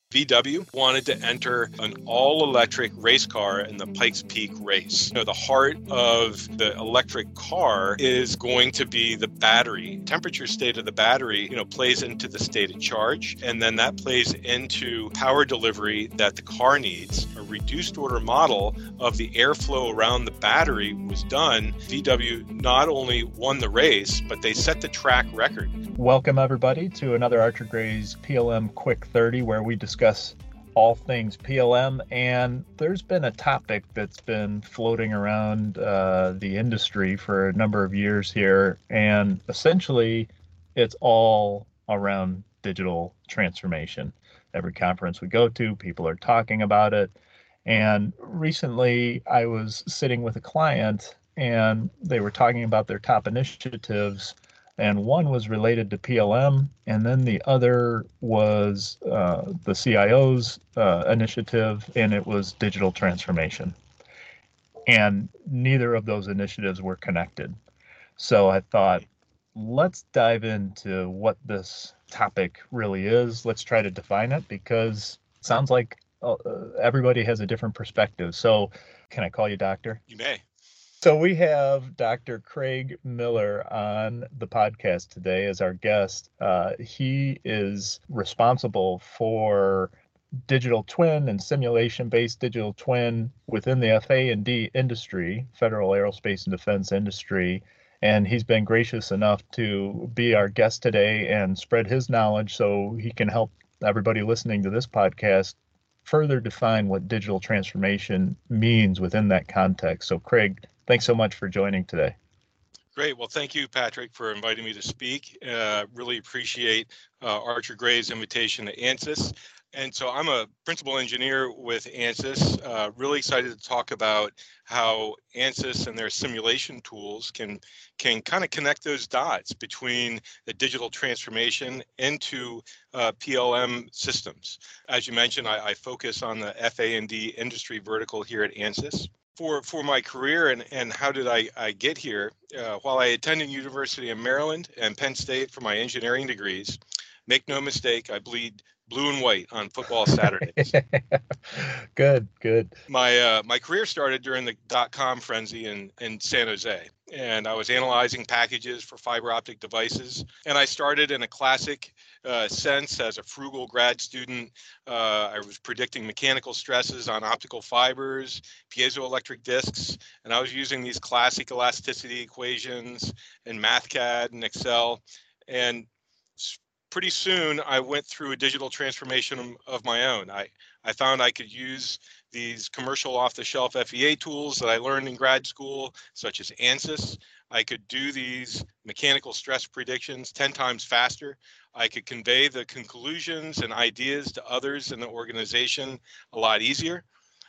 VW wanted to enter an all-electric race car in the Pikes Peak race. The heart of the electric car is going to be the battery. Temperature state of the battery, plays into the state of charge, and then that plays into power delivery that the car needs. A reduced order model of the airflow around the battery was done. VW not only won the race, but they set the track record. Welcome, everybody, to another Archer Gray's PLM Quick 30, where we discuss all things PLM. And there's been a topic that's been floating around the industry for a number of years here. And essentially, it's all around digital transformation. Every conference we go to, people are talking about it. And recently, I was sitting with a client, and they were talking about their top initiatives. And one was related to PLM, and then the other was the CIO's initiative, and it was digital transformation. And neither of those initiatives were connected. So I thought, let's dive into what this topic really is. Let's try to define it, because it sounds like everybody has a different perspective. So can I call you doctor? You may. So we have Dr. Craig Miller on the podcast today as our guest. He is responsible for digital twin and simulation-based digital twin within the FA&D industry, Federal Aerospace and Defense industry. And he's been gracious enough to be our guest today and spread his knowledge so he can help everybody listening to this podcast further define what digital transformation means within that context. So Craig, thanks so much for joining today. Great. Well, thank you, Patrick, for inviting me to speak. Really appreciate Archer Gray's invitation to ANSYS. And so I'm a principal engineer with ANSYS. Really excited to talk about how ANSYS and their simulation tools can kind of connect those dots between the digital transformation into PLM systems. As you mentioned, I focus on the FA&D industry vertical here at ANSYS. For my career and how did I get here, while I attended University of Maryland and Penn State for my engineering degrees, make no mistake, I bleed blue and white on football Saturdays. Good. My career started during the dot-com frenzy in San Jose, and I was analyzing packages for fiber optic devices. And I started in a classic sense as a frugal grad student. I was predicting mechanical stresses on optical fibers, piezoelectric discs, and I was using these classic elasticity equations in MathCAD and Excel. And pretty soon I went through a digital transformation of my own. I found I could use these commercial off-the-shelf FEA tools that I learned in grad school, such as ANSYS. I could do these mechanical stress predictions 10 times faster. I could convey the conclusions and ideas to others in the organization a lot easier.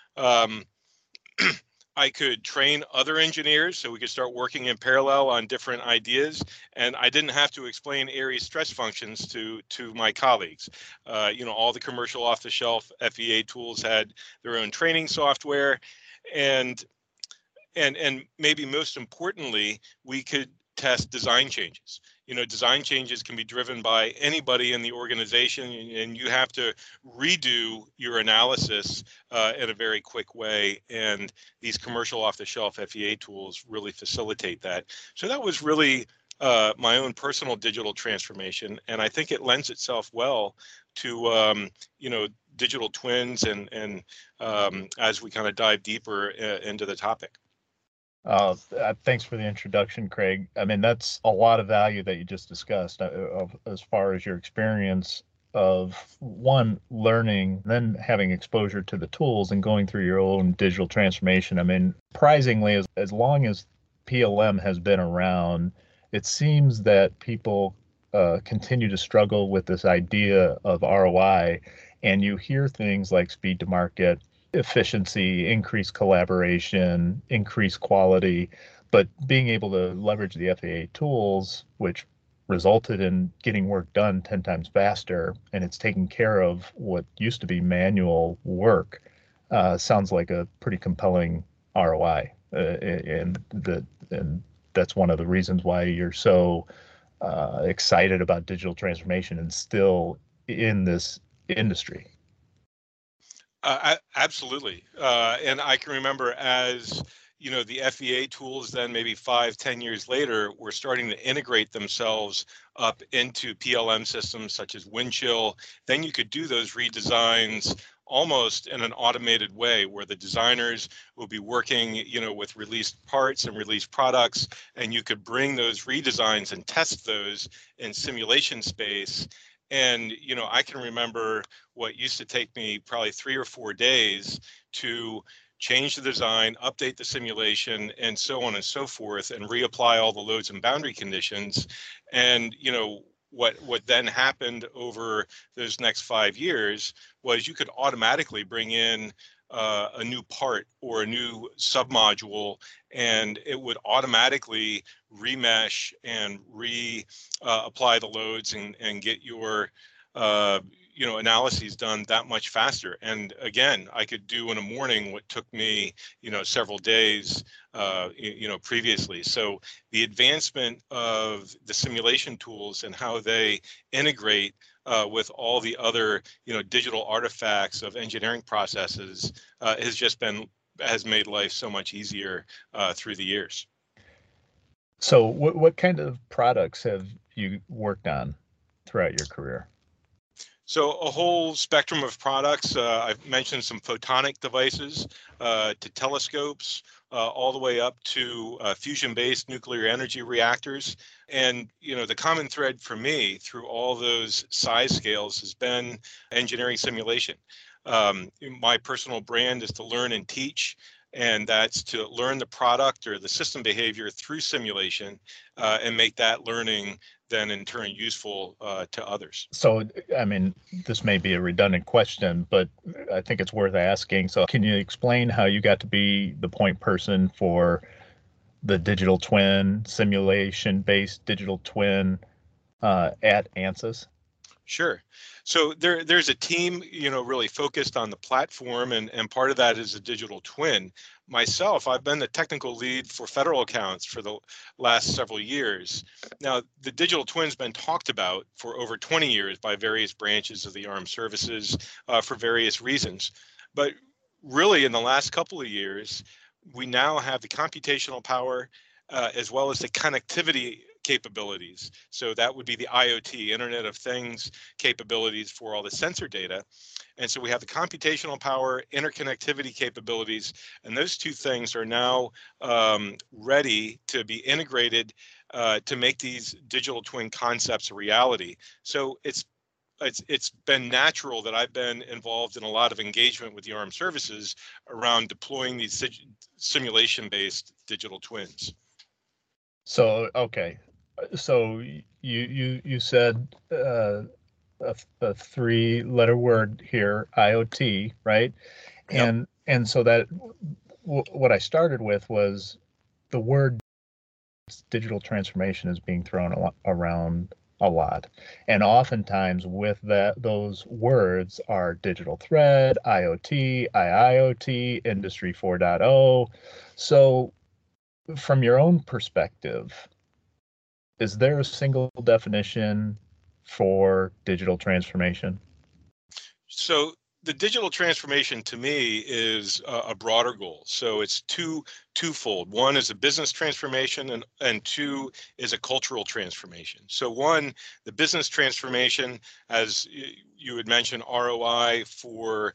I could train other engineers so we could start working in parallel on different ideas, and I didn't have to explain Aries stress functions to my colleagues. All the commercial off-the-shelf FEA tools had their own training software, and maybe most importantly, we could test design changes. Design changes can be driven by anybody in the organization, and you have to redo your analysis in a very quick way. And these commercial off-the-shelf FEA tools really facilitate that. So that was really my own personal digital transformation, and I think it lends itself well to digital twins and as we kind of dive deeper into the topic. Thanks for the introduction, Craig. I mean, that's a lot of value that you just discussed as far as your experience of one, learning, then having exposure to the tools and going through your own digital transformation. I mean, surprisingly, as long as PLM has been around, it seems that people continue to struggle with this idea of ROI, and you hear things like speed to market, efficiency, increased collaboration, increased quality, but being able to leverage the FAA tools, which resulted in getting work done 10 times faster, and it's taking care of what used to be manual work, sounds like a pretty compelling ROI. And that's one of the reasons why you're so excited about digital transformation and still in this industry. Absolutely. And I can remember as, the FEA tools then maybe 5, 10 years later were starting to integrate themselves up into PLM systems such as Windchill. Then you could do those redesigns almost in an automated way where the designers will be working, with released parts and released products, and you could bring those redesigns and test those in simulation space. And, I can remember what used to take me probably 3 or 4 days to change the design, update the simulation, and so on and so forth, and reapply all the loads and boundary conditions. And what then happened over those next 5 years was you could automatically bring in a new part or a new submodule, and it would automatically remesh and apply the loads and get your analyses done that much faster. And again, I could do in a morning what took me, several days, previously. So the advancement of the simulation tools and how they integrate with all the other, digital artifacts of engineering processes has made life so much easier through the years. So what kind of products have you worked on throughout your career? So a whole spectrum of products. I've mentioned some photonic devices to telescopes, all the way up to fusion-based nuclear energy reactors. And, the common thread for me through all those size scales has been engineering simulation. My personal brand is to learn and teach, and that's to learn the product or the system behavior through simulation and make that learning then in turn useful to others. So, I mean, this may be a redundant question, but I think it's worth asking. So, can you explain how you got to be the point person for the digital twin, simulation-based digital twin at ANSYS? Sure. So there's a team, really focused on the platform, and part of that is a digital twin. Myself, I've been the technical lead for federal accounts for the last several years. Now, the digital twin's been talked about for over 20 years by various branches of the armed services for various reasons. But really, in the last couple of years, we now have the computational power as well as the connectivity capabilities. So that would be the IoT, Internet of Things capabilities for all the sensor data. And so we have the computational power, interconnectivity capabilities, and those two things are now ready to be integrated to make these digital twin concepts a reality. So it's been natural that I've been involved in a lot of engagement with the armed services around deploying these simulation-based digital twins. So, okay. So you said a three-letter word here, IoT, right? Yep. And so that what I started with was the word digital transformation is being thrown around a lot, and oftentimes with those words are digital thread, IoT, IIoT, Industry 4.0. So, from your own perspective, is there a single definition for digital transformation? So the digital transformation to me is a broader goal. So it's twofold. One is a business transformation, and two is a cultural transformation. So one, the business transformation, as you had mentioned, ROI for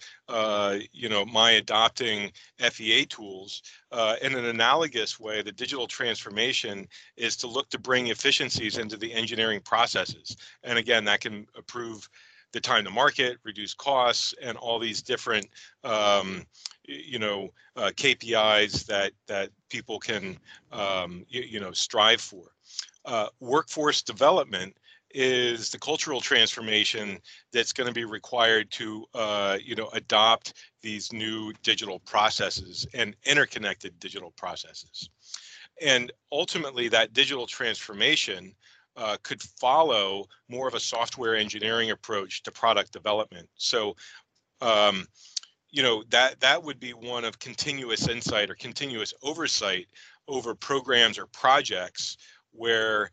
my adopting FEA tools. In an analogous way, the digital transformation is to look to bring efficiencies into the engineering processes. And again, that can improve the time to market, reduce costs, and all these different, KPIs that people can, strive for. Workforce development is the cultural transformation that's going to be required to, adopt these new digital processes and interconnected digital processes. And ultimately, that digital transformation could follow more of a software engineering approach to product development. So, that would be one of continuous insight or continuous oversight over programs or projects where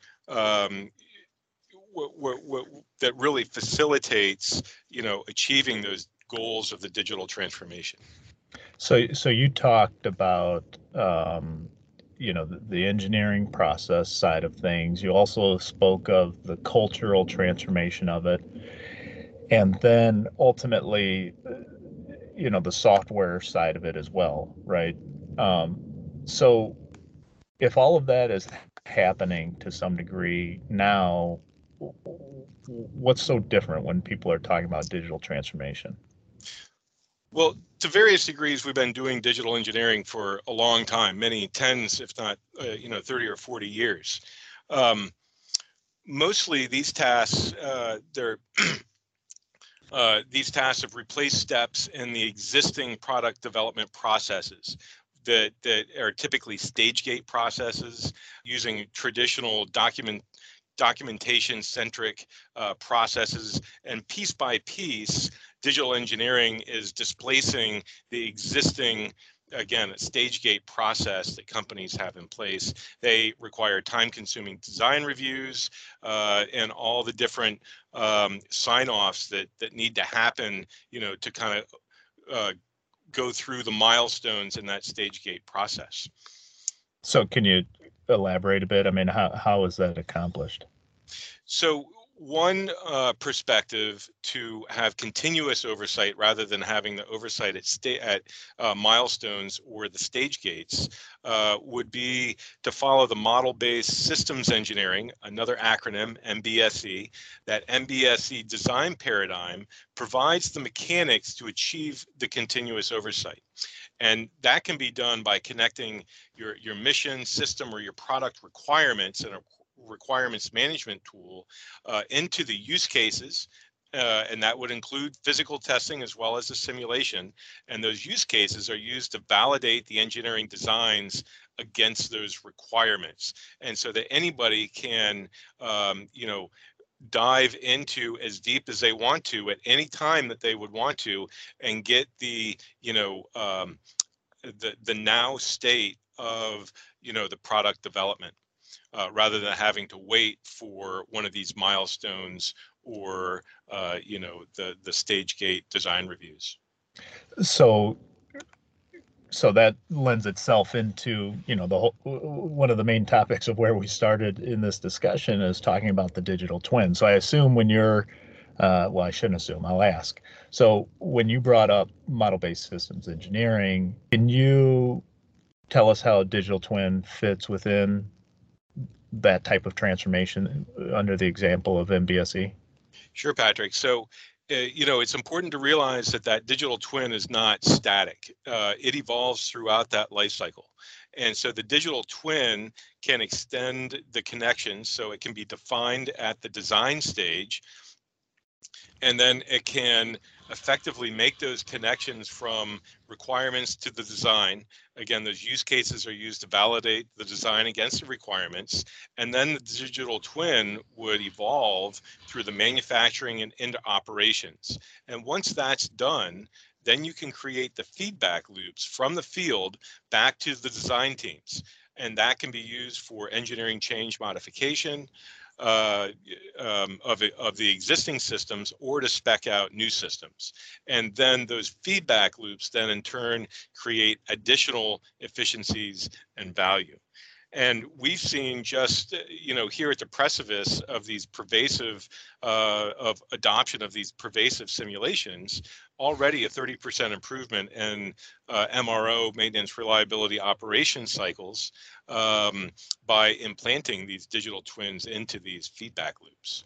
that really facilitates, achieving those goals of the digital transformation. So you talked about the engineering process side of things. You also spoke of the cultural transformation of it, and then ultimately, the software side of it as well, right? So if all of that is happening to some degree now, what's so different when people are talking about digital transformation? Well, to various degrees, we've been doing digital engineering for a long time, many tens, if not 30 or 40 years. Mostly these tasks, these tasks have replaced steps in the existing product development processes that are typically stage gate processes using traditional documentation-centric processes, and piece by piece, digital engineering is displacing the existing, again, stage gate process that companies have in place. They require time-consuming design reviews and all the different sign-offs that need to happen, to kind of go through the milestones in that stage gate process. So can you elaborate a bit? I mean, how is that accomplished? So one perspective to have continuous oversight rather than having the oversight at milestones or the stage gates would be to follow the model-based systems engineering, another acronym, MBSE. That MBSE design paradigm provides the mechanics to achieve the continuous oversight. And that can be done by connecting your mission, system, or your product requirements and a requirements management tool into the use cases. And that would include physical testing as well as the simulation. And those use cases are used to validate the engineering designs against those requirements. And so that anybody can, dive into as deep as they want to at any time that they would want to and get the, the now state of, the product development. Rather than having to wait for one of these milestones or the stage gate design reviews. So that lends itself into the whole, one of the main topics of where we started in this discussion is talking about the digital twin. So I assume when you're well, I shouldn't assume, I'll ask. So when you brought up model-based systems engineering, can you tell us how a digital twin fits within that type of transformation under the example of MBSE? Sure, Patrick. So, it's important to realize that digital twin is not static. It evolves throughout that life cycle. And so the digital twin can extend the connections, so it can be defined at the design stage, and then it can effectively make those connections from requirements to the design. Again, those use cases are used to validate the design against the requirements. And then the digital twin would evolve through the manufacturing and into operations. And once that's done, then you can create the feedback loops from the field back to the design teams. And that can be used for engineering change modification, of the existing systems, or to spec out new systems. And then those feedback loops then in turn create additional efficiencies and value. And we've seen just, here at the precipice of these pervasive, of adoption of these pervasive simulations, already a 30% improvement in MRO, maintenance, reliability, operation cycles by implanting these digital twins into these feedback loops.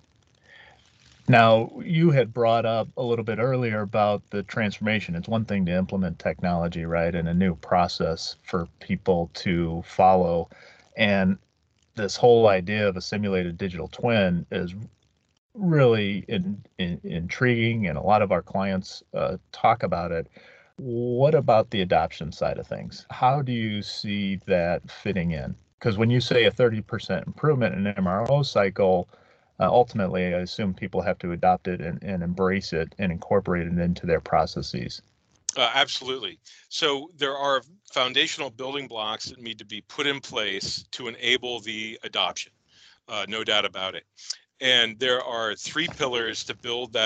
Now, you had brought up a little bit earlier about the transformation. It's one thing to implement technology, right, and a new process for people to follow. And this whole idea of a simulated digital twin is really intriguing, and a lot of our clients talk about it. What about the adoption side of things? How do you see that fitting in? Because when you say a 30% improvement in an MRO cycle, ultimately, I assume people have to adopt it and embrace it and incorporate it into their processes. Absolutely. So there are foundational building blocks that need to be put in place to enable the adoption, no doubt about it. And there are three pillars to build that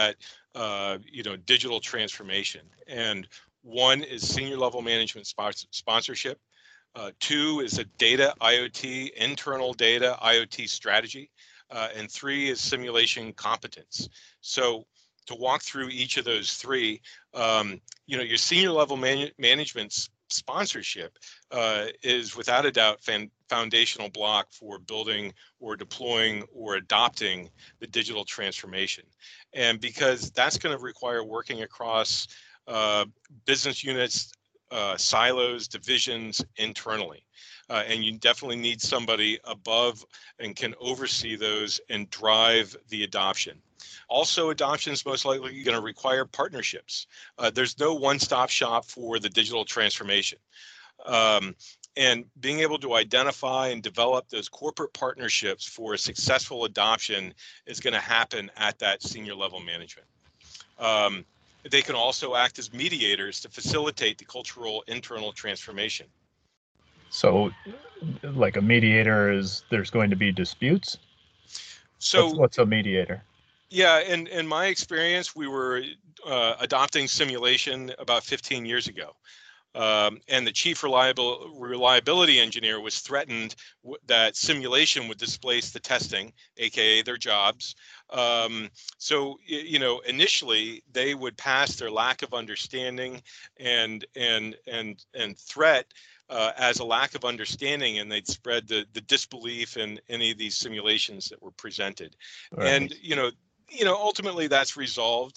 digital transformation. And one is senior level management sponsorship. Two is a data IoT, internal data IoT strategy. And three is simulation competence. So to walk through each of those three, your senior level management sponsorship is without a doubt foundational block for building or deploying or adopting the digital transformation. And because that's going to require working across business units, silos, divisions internally. And you definitely need somebody above and can oversee those and drive the adoption. Also, adoption is most likely going to require partnerships. There's no one-stop shop for the digital transformation. And being able to identify and develop those corporate partnerships for a successful adoption is going to happen at that senior level management. They can also act as mediators to facilitate the cultural internal transformation. So, like a mediator there's going to be disputes? So what's a mediator? Yeah, in my experience, we were adopting simulation about 15 years ago. And the chief reliability engineer was threatened that simulation would displace the testing, aka their jobs. So initially they would pass their lack of understanding and threat as a lack of understanding, and they'd spread the disbelief in any of these simulations that were presented. Right. And ultimately that's resolved.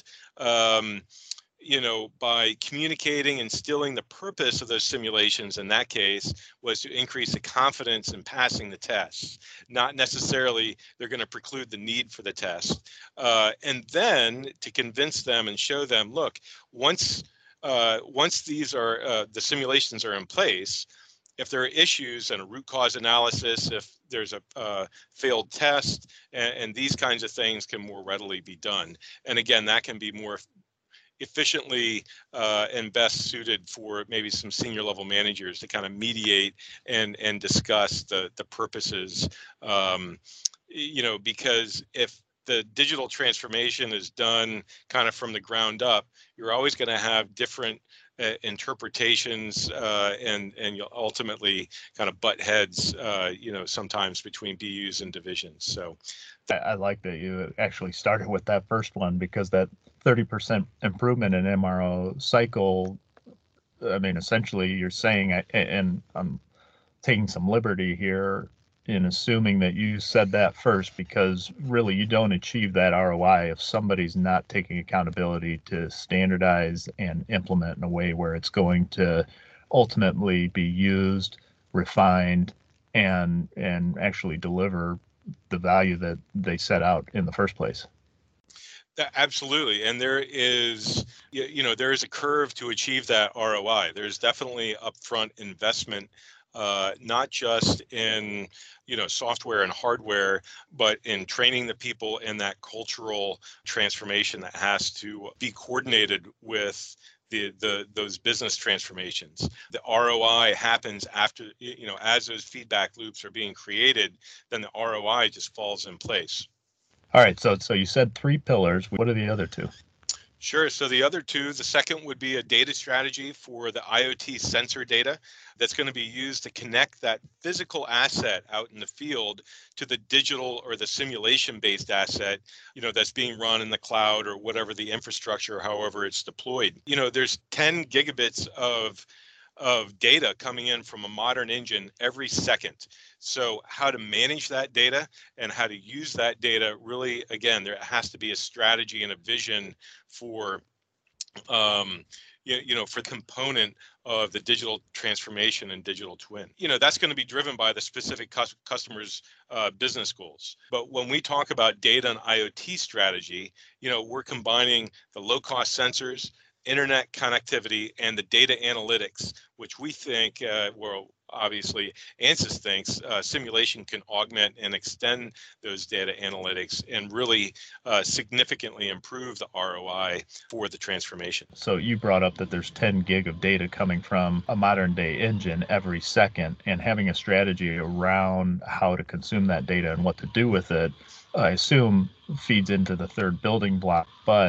By communicating and instilling the purpose of those simulations in that case was to increase the confidence in passing the tests, not necessarily they're going to preclude the need for the test. And then to convince them and show them, look, once these are the simulations are in place, if there are issues and a root cause analysis, if there's a failed test, and these kinds of things can more readily be done. And again, that can be more efficiently and best suited for maybe some senior level managers to kind of mediate and discuss the purposes, because if the digital transformation is done kind of from the ground up, you're always going to have different interpretations and you'll ultimately kind of butt heads, sometimes between BUs and divisions. So I like that you actually started with that first one, because that 30% improvement in MRO cycle, I mean, essentially you're saying, and I'm taking some liberty here in assuming that you said that first, because really you don't achieve that ROI if somebody's not taking accountability to standardize and implement in a way where it's going to ultimately be used, refined, and actually deliver the value that they set out in the first place. Absolutely. And there is a curve to achieve that ROI. There's definitely upfront investment, not just in software and hardware, but in training the people in that cultural transformation that has to be coordinated with those business transformations. The ROI happens after, as those feedback loops are being created, then the ROI just falls in place. All right, so you said 3 pillars. What are the other 2? Sure. So the other 2, the second would be a data strategy for the IoT sensor data that's going to be used to connect that physical asset out in the field to the digital or the simulation-based asset, that's being run in the cloud or whatever the infrastructure, however it's deployed. There's 10 gigabits of data coming in from a modern engine every second. So how to manage that data and how to use that data, really, again, there has to be a strategy and a vision for, for the component of the digital transformation and digital twin. That's going to be driven by the specific customer's business goals. But when we talk about data and IoT strategy, we're combining the low-cost sensors, internet connectivity, and the data analytics, which we think, obviously ANSYS thinks simulation can augment and extend those data analytics and really significantly improve the ROI for the transformation. So you brought up that there's 10 gig of data coming from a modern day engine every second, and having a strategy around how to consume that data and what to do with it, I assume feeds into the third building block. But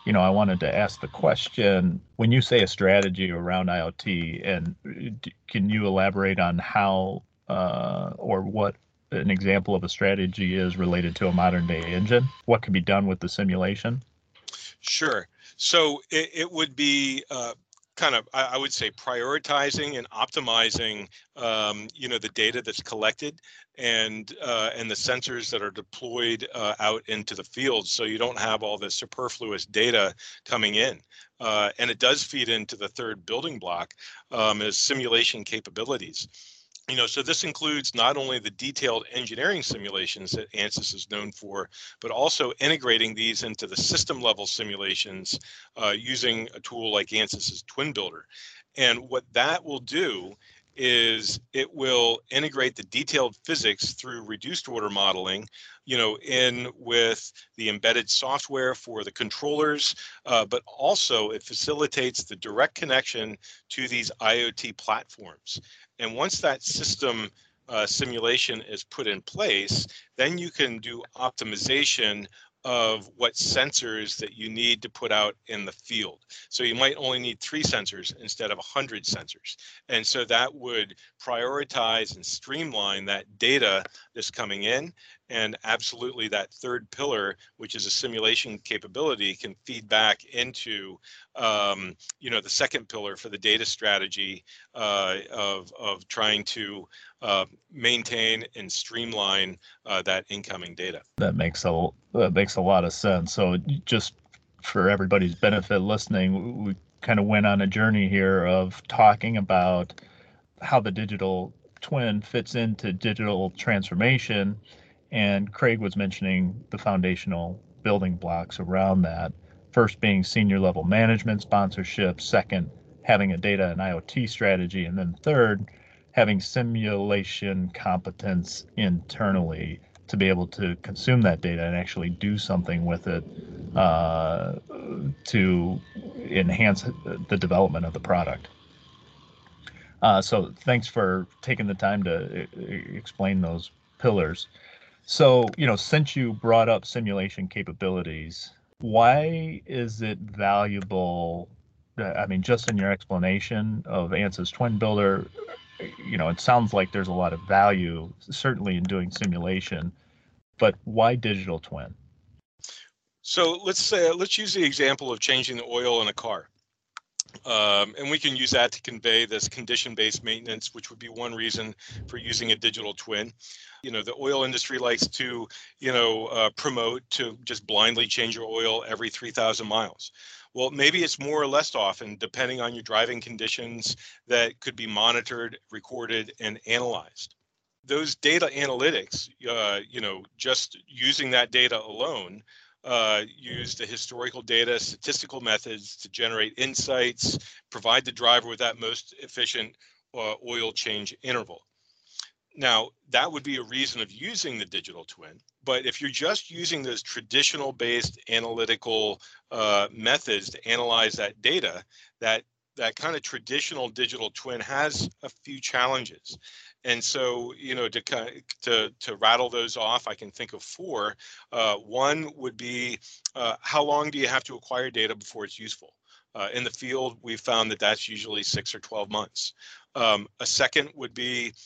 I wanted to ask the question, when you say a strategy around IoT, and can you elaborate on how or what an example of a strategy is related to a modern day engine? What can be done with the simulation? Sure. So it would be kind of, I would say, prioritizing and optimizing, the data that's collected and the sensors that are deployed out into the field, so you don't have all this superfluous data coming in. And it does feed into the third building block, is simulation capabilities. So this includes not only the detailed engineering simulations that ANSYS is known for, but also integrating these into the system level simulations using a tool like ANSYS's Twin Builder. And what that will do is it will integrate the detailed physics through reduced order modeling, in with the embedded software for the controllers, but also it facilitates the direct connection to these IoT platforms. And once that system simulation is put in place, then you can do optimization of what sensors that you need to put out in the field. So you might only need 3 sensors instead of 100 sensors. And so that would prioritize and streamline that data that's coming in. And absolutely that third pillar, which is a simulation capability, can feed back into the second pillar for the data strategy of trying to maintain and streamline that incoming data. That makes a lot of sense. So just for everybody's benefit listening, we kind of went on a journey here of talking about how the digital twin fits into digital transformation, and Craig was mentioning the foundational building blocks around that. First being senior level management sponsorship, second having a data and IoT strategy, and then third having simulation competence internally to be able to consume that data and actually do something with it to enhance the development of the product. So thanks for taking the time to explain those pillars. So, since you brought up simulation capabilities, why is it valuable? I mean, just in your explanation of ANSYS Twin Builder, it sounds like there's a lot of value, certainly in doing simulation, but why digital twin? So let's use the example of changing the oil in a car. And we can use that to convey this condition-based maintenance, which would be one reason for using a digital twin. The oil industry likes to, promote to just blindly change your oil every 3,000 miles. Well, maybe it's more or less often, depending on your driving conditions, that could be monitored, recorded, and analyzed. Those data analytics, just using that data alone, use the historical data, statistical methods to generate insights, provide the driver with that most efficient oil change interval. Now, that would be a reason of using the digital twin. But if you're just using those traditional based analytical methods to analyze that data, that kind of traditional digital twin has a few challenges. And so, to rattle those off, I can think of 4. One would be, how long do you have to acquire data before it's useful? In the field, we've found that that's usually 6 or 12 months. A second would be,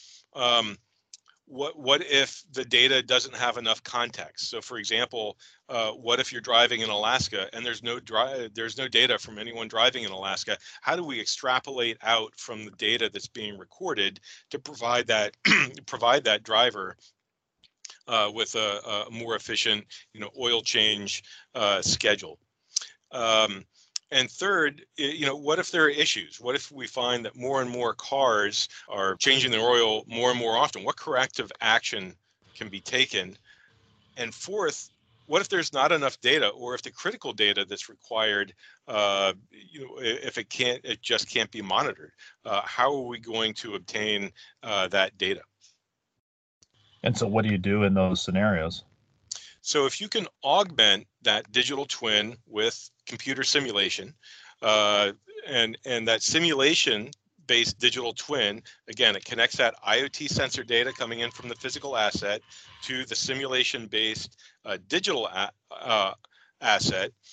what if the data doesn't have enough context? So, for example, what if you're driving in Alaska and there's no data from anyone driving in Alaska? How do we extrapolate out from the data that's being recorded to provide that driver with a more efficient, oil change schedule? And third, what if there are issues? What if we find that more and more cars are changing their oil more and more often? What corrective action can be taken? And fourth, what if there's not enough data, or if the critical data that's required, if it just can't be monitored? How are we going to obtain that data? And so what do you do in those scenarios? So if you can augment that digital twin with computer simulation, and that simulation-based digital twin, again, it connects that IoT sensor data coming in from the physical asset to the simulation-based digital asset,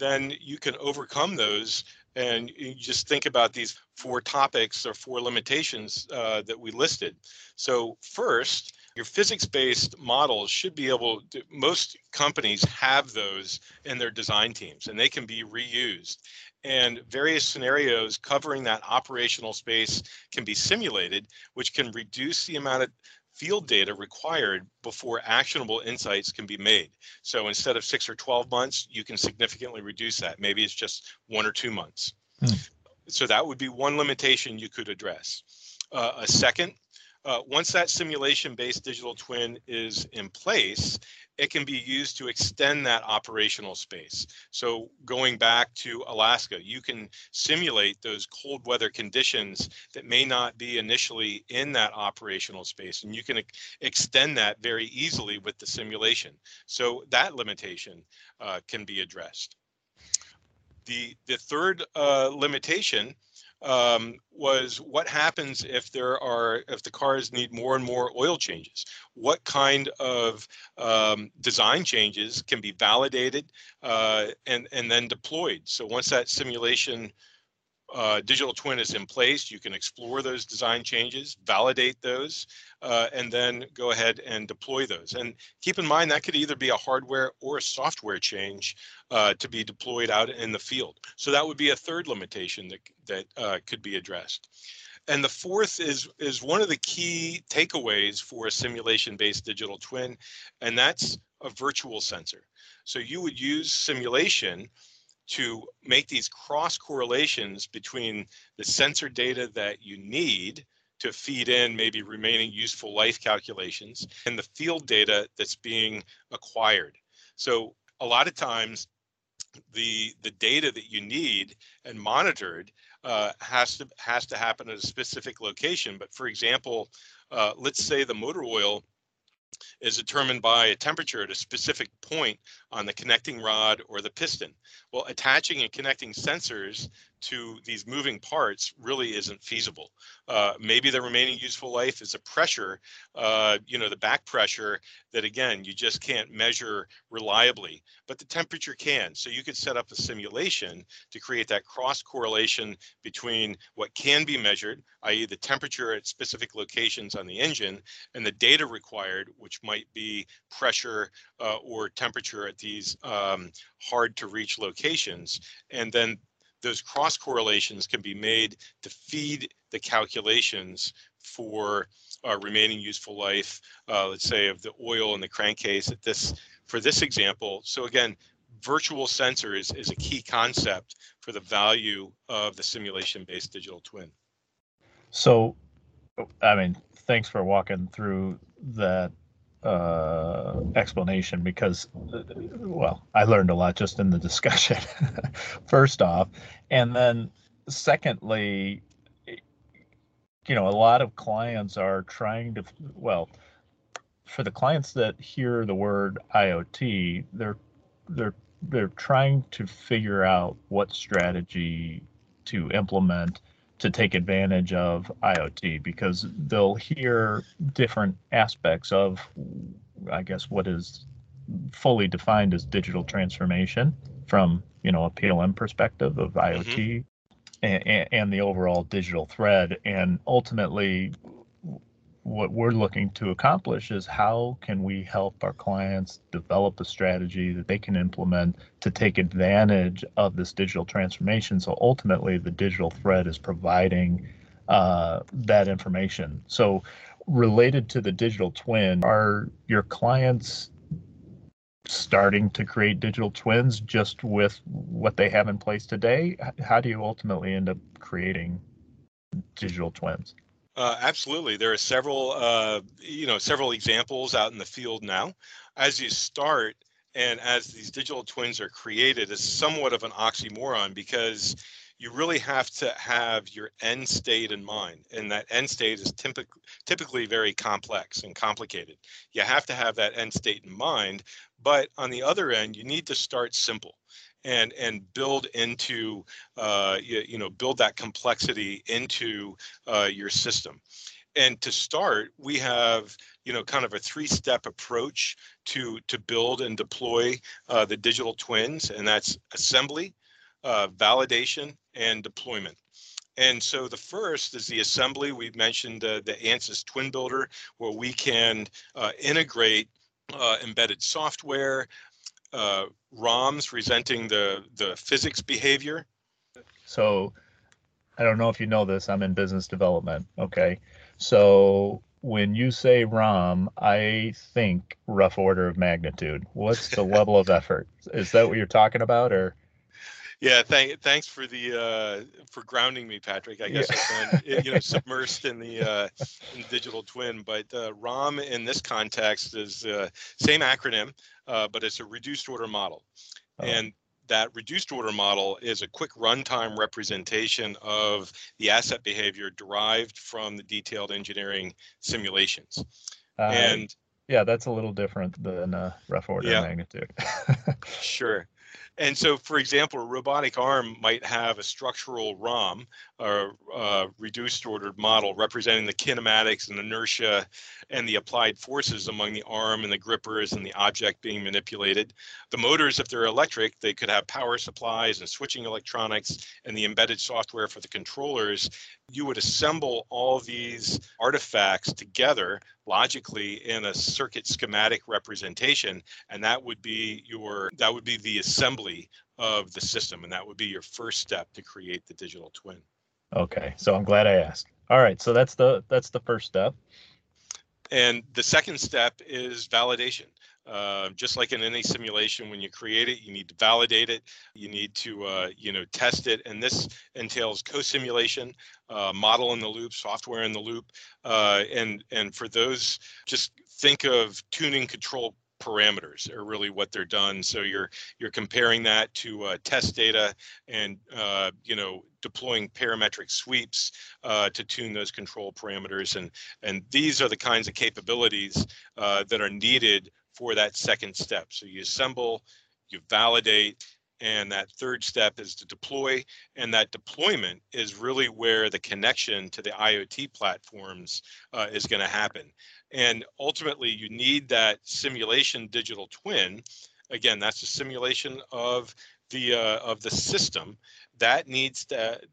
then you can overcome those. And you just think about these 4 topics or 4 limitations that we listed. So first, your physics-based models should be able to, most companies have those in their design teams, and they can be reused. And various scenarios covering that operational space can be simulated, which can reduce the amount of field data required before actionable insights can be made. So instead of 6 or 12 months, you can significantly reduce that. Maybe it's just 1 or 2 months. So that would be one limitation you could address. A second, once that simulation-based digital twin is in place, it can be used to extend that operational space. So going back to Alaska, you can simulate those cold weather conditions that may not be initially in that operational space, and you can extend that very easily with the simulation. So that limitation can be addressed. The third limitation was what happens if the cars need more and more oil changes. What kind of design changes can be validated and then deployed? So once that simulation digital twin is in place, you can explore those design changes, validate those, and then go ahead and deploy those. And keep in mind that could either be a hardware or a software change to be deployed out in the field. So that would be a third limitation that could be addressed. And the fourth is one of the key takeaways for a simulation-based digital twin, and that's a virtual sensor. So you would use simulation to make these cross correlations between the sensor data that you need to feed in maybe remaining useful life calculations and the field data that's being acquired. So a lot of times the data that you need and monitored has to happen at a specific location. But for example, let's say the motor oil is determined by a temperature at a specific point on the connecting rod or the piston. Well, attaching and connecting sensors to these moving parts really isn't feasible. Maybe the remaining useful life is a pressure, the back pressure that, again, you just can't measure reliably, but the temperature can. So you could set up a simulation to create that cross correlation between what can be measured, i.e. the temperature at specific locations on the engine, and the data required, which might be pressure or temperature at these hard to reach locations. And then those cross correlations can be made to feed the calculations for remaining useful life, let's say of the oil in the crankcase for this example. So again, virtual sensor is a key concept for the value of the simulation-based digital twin. So, I mean, thanks for walking through that explanation, because well, I learned a lot just in the discussion first off, and then secondly, a lot of clients are trying to, well, for the clients that hear the word IoT, they're trying to figure out what strategy to implement to take advantage of IoT, because they'll hear different aspects of, I guess, what is fully defined as digital transformation from, a PLM perspective of IoT and the overall digital thread. And ultimately, what we're looking to accomplish is how can we help our clients develop a strategy that they can implement to take advantage of this digital transformation. So ultimately, the digital thread is providing that information. So related to the digital twin, are your clients starting to create digital twins just with what they have in place today? How do you ultimately end up creating digital twins? Absolutely. There are several examples out in the field now. As you start and as these digital twins are created, it's somewhat of an oxymoron, because you really have to have your end state in mind. And that end state is typically very complex and complicated. You have to have that end state in mind. But on the other end, you need to start simple and build into build that complexity into your system. And to start, we have, kind of a three-step approach to build and deploy the digital twins, and that's assembly, validation, and deployment. And so the first is the assembly. We've mentioned the Ansys Twin Builder, where we can integrate embedded software, ROMs presenting the physics behavior. So I don't know if you know this, I'm in business development. Okay. So when you say ROM, I think rough order of magnitude. What's the level of effort? Is that what you're talking about, or? Yeah, thanks for the for grounding me, Patrick. I Yeah. guess I've been submersed in the digital twin, but ROM in this context is same acronym, but it's a reduced order model, and that reduced order model is a quick runtime representation of the asset behavior derived from the detailed engineering simulations. And yeah, that's a little different than rough order of magnitude. Sure. And so, for example, a robotic arm might have a structural ROM, or reduced ordered model, representing the kinematics and inertia and the applied forces among the arm and the grippers and the object being manipulated. The motors, if they're electric, they could have power supplies and switching electronics and the embedded software for the controllers. You would assemble all these artifacts together logically in a circuit schematic representation, and that would be the assembly of the system, and that would be your first step to create the digital twin. Okay, so I'm glad I asked. All right, so that's the first step. And the second step is validation. Just like in any simulation, when you create it, you need to validate it. You need to, test it. And this entails co-simulation, model in the loop, software in the loop. And for those, just think of tuning control parameters are really what they're done. So you're comparing that to test data and deploying parametric sweeps to tune those control parameters, and these are the kinds of capabilities that are needed for that second step. So you assemble, you validate, and that third step is to deploy, and that deployment is really where the connection to the IoT platforms is going to happen. And ultimately, you need that simulation digital twin. Again, that's a simulation of the system that needs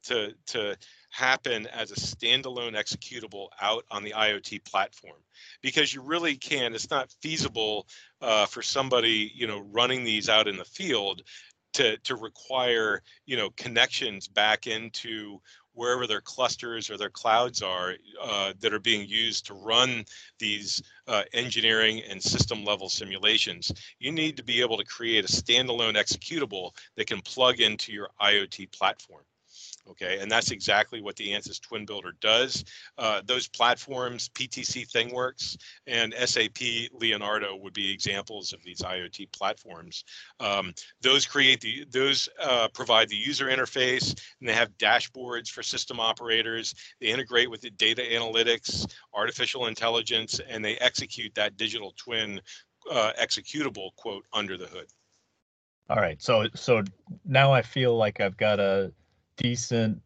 to happen as a standalone executable out on the IoT platform, because you really can. It's not feasible for somebody running these out in the field to require connections back into wherever their clusters or their clouds are that are being used to run these engineering and system level simulations. You need to be able to create a standalone executable that can plug into your IoT platform. Okay, and that's exactly what the Ansys Twin Builder does. Those platforms, PTC ThingWorx and SAP Leonardo, would be examples of these IoT platforms. Those provide the user interface, and they have dashboards for system operators. They integrate with the data analytics, artificial intelligence, and they execute that digital twin executable, quote, under the hood. All right, so now I feel like I've got a decent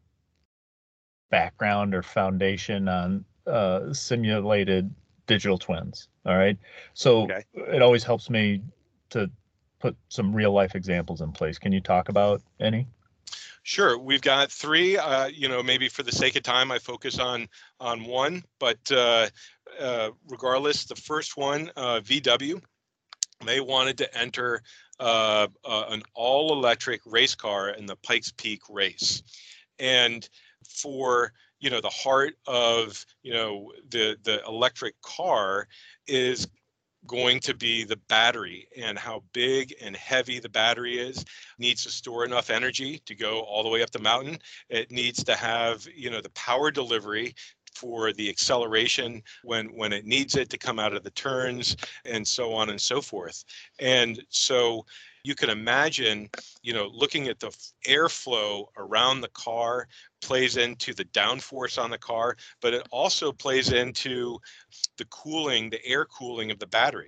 background or foundation on simulated digital twins. All right. So It always helps me to put some real life examples in place. Can you talk about any? Sure. We've got three. Maybe for the sake of time, I focus on one, but regardless, the first one, VW, they wanted to enter an all-electric race car in the Pikes Peak race. And for the heart of the electric car is going to be the battery, and how big and heavy the battery is. It needs to store enough energy to go all the way up the mountain. It needs to have the power delivery for the acceleration when it needs it to come out of the turns, and so on and so forth. And so you can imagine, looking at the airflow around the car plays into the downforce on the car, but it also plays into the cooling, the air cooling of the battery.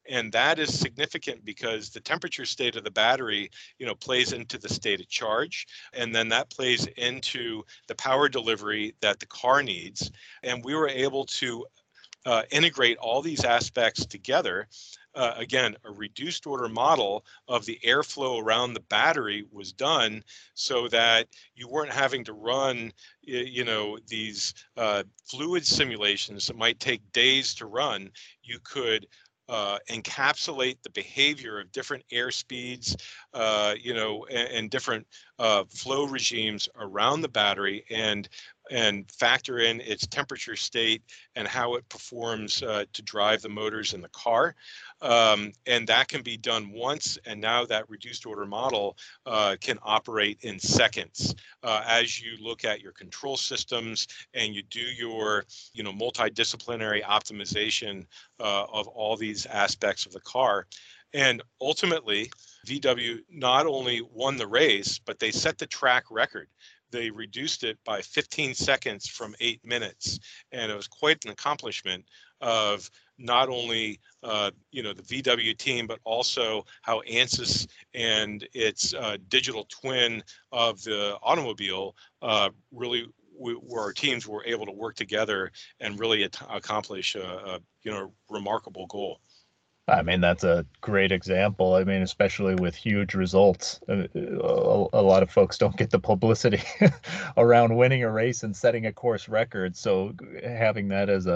And that is significant because the temperature state of the battery, plays into the state of charge. And then that plays into the power delivery that the car needs. And we were able to integrate all these aspects together. Again, a reduced order model of the airflow around the battery was done so that you weren't having to run, these fluid simulations that might take days to run. You could encapsulate the behavior of different air speeds, and different flow regimes around the battery, and factor in its temperature state and how it performs to drive the motors in the car. And that can be done once, and now that reduced order model can operate in seconds as you look at your control systems and you do your multidisciplinary optimization of all these aspects of the car. And ultimately, VW not only won the race, but they set the track record. They reduced it by 15 seconds from 8 minutes. And it was quite an accomplishment of not only the VW team, but also how ANSYS and its digital twin of the automobile really where our teams were able to work together and really accomplish a remarkable goal. I mean, that's a great example. I mean, especially with huge results. A lot of folks don't get the publicity around winning a race and setting a course record. So having that as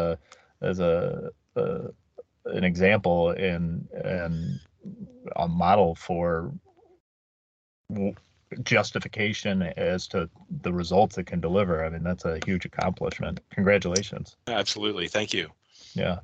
an example and a model for justification as to the results it can deliver. I mean, that's a huge accomplishment. Congratulations. Absolutely. Thank you. Yeah.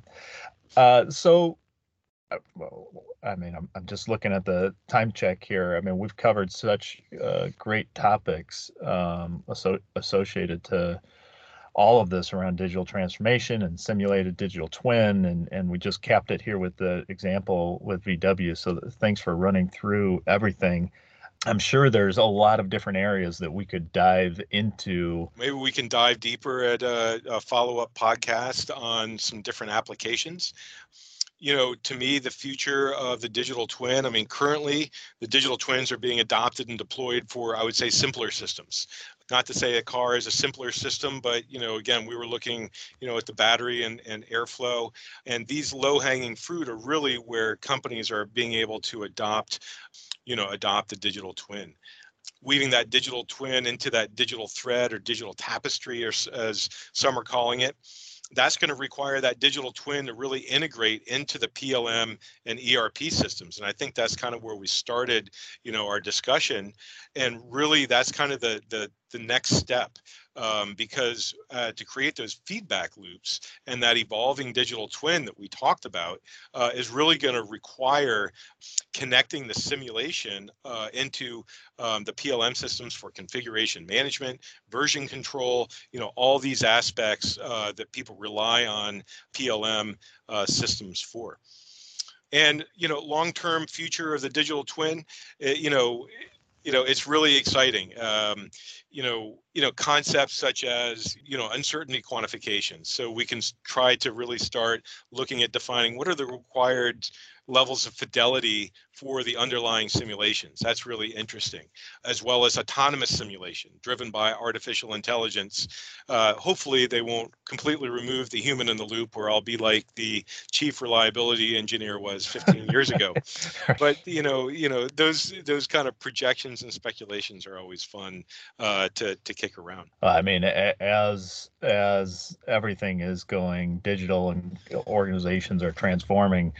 I mean, I'm just looking at the time check here. I mean, we've covered such great topics associated to all of this around digital transformation and simulated digital twin, and we just capped it here with the example with VW. So thanks for running through everything. I'm sure there's a lot of different areas that we could dive into. Maybe we can dive deeper at a follow-up podcast on some different applications. To me, the future of the digital twin, I mean, currently the digital twins are being adopted and deployed for, I would say, simpler systems. Not to say a car is a simpler system, but, again, we were looking, at the battery and airflow. And these low-hanging fruit are really where companies are being able to adopt the digital twin. Weaving that digital twin into that digital thread or digital tapestry, or as some are calling it. That's going to require that digital twin to really integrate into the PLM and ERP systems. And I think that's kind of where we started, our discussion. And really, that's kind of the next step, because to create those feedback loops and that evolving digital twin that we talked about is really going to require connecting the simulation into the PLM systems for configuration management, version control, all these aspects that people rely on PLM systems for. And, long-term future of the digital twin, it's really exciting. Concepts such as, uncertainty quantification. So we can try to really start looking at defining what are the required levels of fidelity for the underlying simulations. That's really interesting, as well as autonomous simulation driven by artificial intelligence. Hopefully they won't completely remove the human in the loop, where I'll be like the chief reliability engineer was 15 years ago. But those kind of projections and speculations are always fun to kick around. I mean, as everything is going digital and organizations are transforming,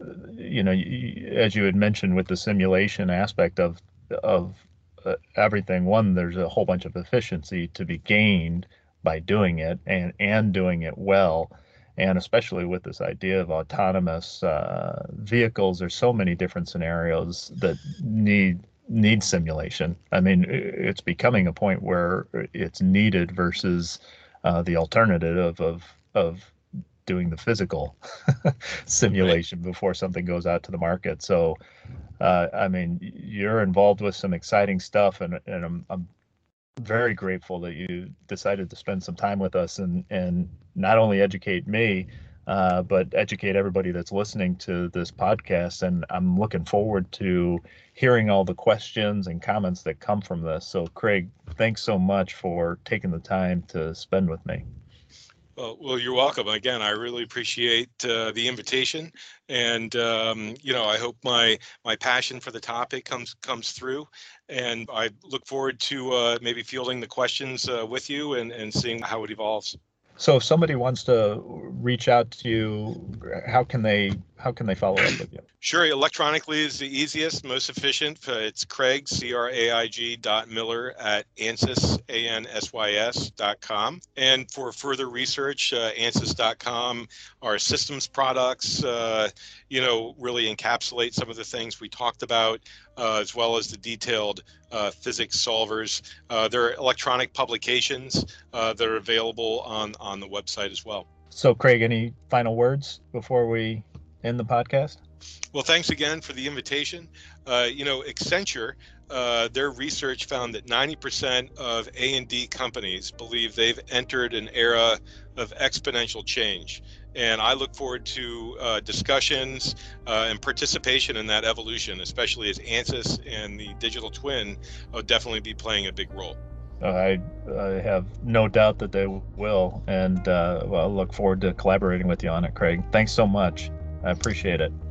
as you had mentioned with the simulation aspect of everything, there's a whole bunch of efficiency to be gained by doing it and doing it well. And especially with this idea of autonomous vehicles, there's so many different scenarios that need simulation. I mean, it's becoming a point where it's needed versus the alternative of doing the physical simulation before something goes out to the market. So, I mean, you're involved with some exciting stuff, and I'm very grateful that you decided to spend some time with us and not only educate me, but educate everybody that's listening to this podcast. And I'm looking forward to hearing all the questions and comments that come from this. So, Craig, thanks so much for taking the time to spend with me. Well, you're welcome. Again, I really appreciate the invitation, and I hope my passion for the topic comes through, and I look forward to maybe fielding the questions with you and seeing how it evolves. So, if somebody wants to reach out to you, how can they follow up with you? Sure, electronically is the easiest, most efficient. It's Craig, CRAIG.Miller at ANSYS, ANSYS.com. And for further research, ANSYS.com, our systems products, really encapsulate some of the things we talked about, as well as the detailed physics solvers. There are electronic publications that are available on the website as well. So, Craig, any final words before we end the podcast? Well, thanks again for the invitation. Accenture, their research found that 90% of A&D companies believe they've entered an era of exponential change. And I look forward to discussions and participation in that evolution, especially as ANSYS and the digital twin will definitely be playing a big role. I have no doubt that they will. And I look forward to collaborating with you on it, Craig. Thanks so much. I appreciate it.